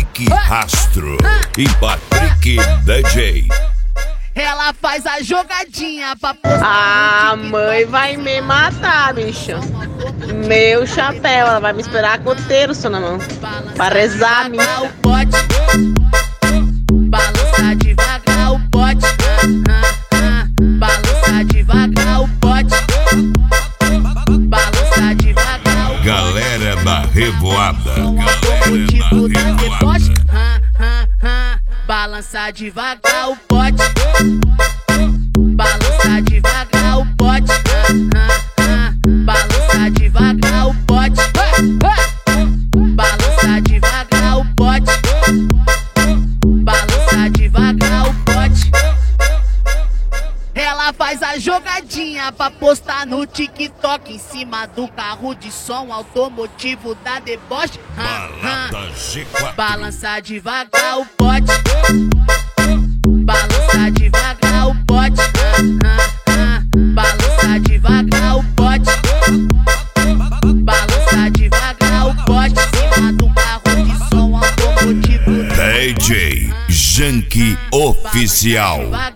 Henrique Rastro e Patrick DJ. Ela faz a jogadinha pra postar. A mãe vai me matar, bicho. Meu chapéu, ela vai me esperar com o terço na mão pra rezar a missa. Balança devagar o bote. Balança devagar o bote. Balança devagar o bote. Galera da Revoada. Balança devagar o bote. Balança devagar o bote. Balança devagar o bote. Balança devagar o bote. Balança devagar o bote. Ela faz a jogadinha pra postar no TikTok em cima do carro de som automotivo da deboche. Balada G4. Balança devagar o bote. Balança devagar o bote. Balança devagar o bote. Balança devagar o bote em cima do carro de som automotivo. DJ Janky Oficial.